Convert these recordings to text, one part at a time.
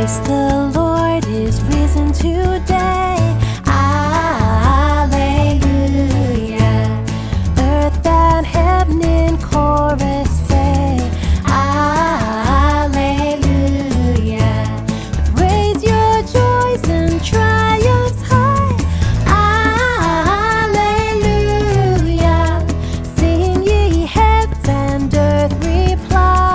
the Lord is risen today. Alleluia. Earth and heaven in chorus say, Alleluia. Raise your joys and triumphs high. Alleluia. Sing ye heavens and earth reply.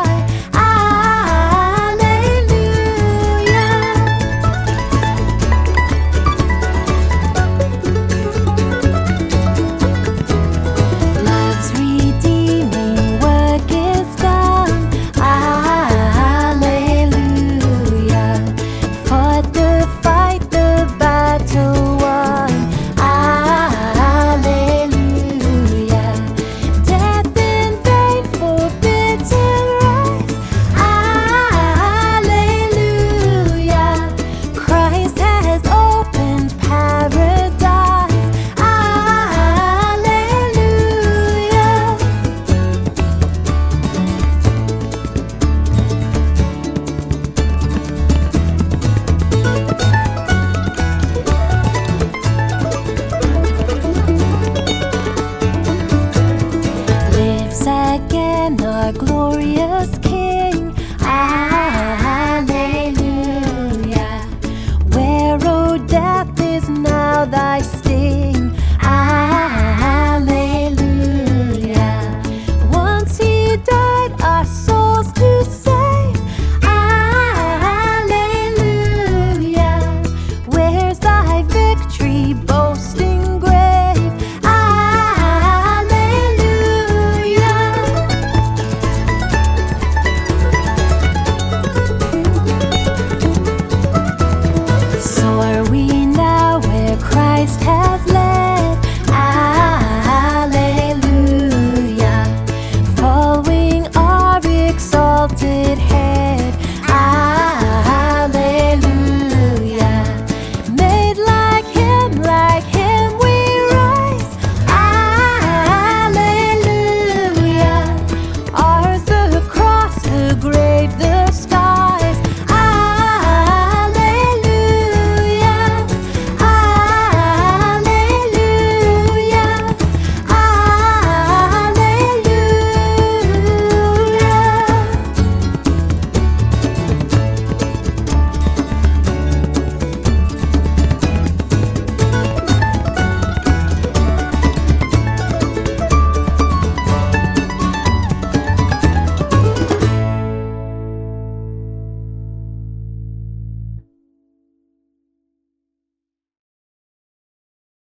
Again, our glorious King. Alleluia. Where, O death, is now thy sting? Alleluia. Once he died our souls to save. Alleluia. Where's thy victory, boasting grave? Christ has led, Alleluia, following our exalted head, Alleluia, made like him we rise, Alleluia, ours the cross, the grave, the